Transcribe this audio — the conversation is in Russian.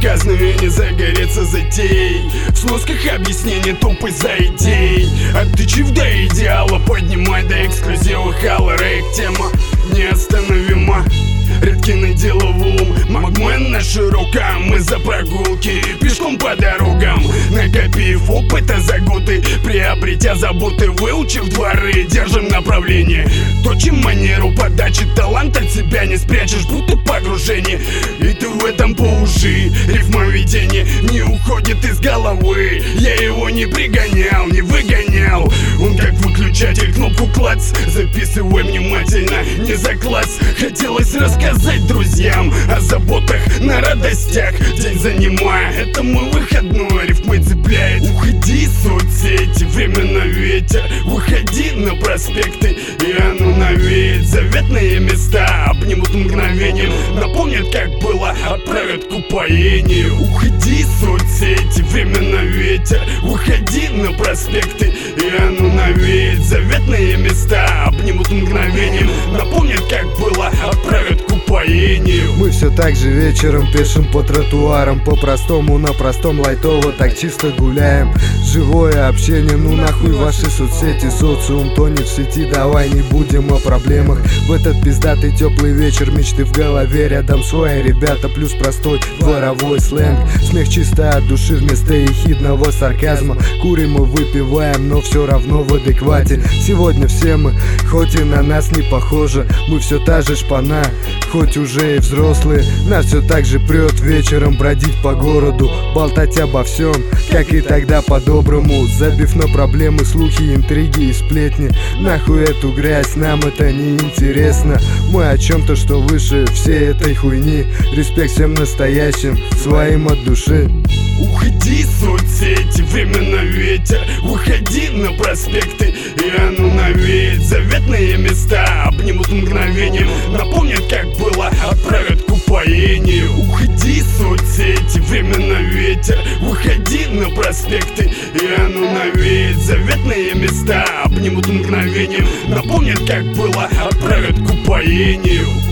безнаказанными не загорится затей. В сносках объяснение тупой за идей. Оттычив до идеала, поднимай до эксклюзива. Халлорейк, тема неостановима. Редкий на деловом, Магмен на широком. Мы за прогулки, пешком по дорогам. Накопив опыта за годы, приобретя заботы, выучив дворы, держим направление. Точим манеру подачи, талант от себя не спрячешь, будто погружение. И ты в этом по уши, рифмоведение не уходит из головы. Я его не пригонял, не выгонял. Он как выключатель, кнопку клац. Записывай внимательно, не за класс. Хотелось рассказать друзьям о заботах на радостях. День занимая, это мой выходной, рифмой цепляет. Уходи из соцсети, время на ветер. Выходи на проспекты, и оно навеет. Заветные места обнимут мгновением, напомнят, как было, отправят к упоению. Уходи из соцсети, время на ветер. Выходи на проспекты, и оно навеет. Заветные места обнимут мгновением, напомнят, как было, отправят к упоению. Мы все так же вечером пешим по тротуарам, по-простому, на простом, лайтово, так чисто гуляем. Живое общение, ну нахуй ваши соцсети. Социум тонет в сети, давай не будем о проблемах. В этот пиздатый теплый вечер мечты в голове. Рядом свои ребята, плюс простой дворовой сленг. Смех чисто от души вместо ехидного сарказма. Курим и выпиваем, но все равно в адеквате. Сегодня все мы, хоть и на нас не похоже, мы все та же шпана, хоть уже и взрослые. Нас все так же прет вечером бродить по городу, болтать обо всем, как и тогда по-доброму. Забив на проблемы, слухи, интриги и сплетни. Нахуй эту грязь, нам это не интересно. Мы о чем-то, что выше всей этой хуйни. Респект всем настоящим, своим от души. Уходи из соцсети, время на ветер. Выходи на проспекты, и оно навеет. Заветные места обнимут мгновением, напомнят, как было, отправят к упоению. Уходи из соцсети, время на ветер. Выходи на проспекты, и оно навеет. Заветные места обнимут мгновением, напомнят, как было, отправят к упоению.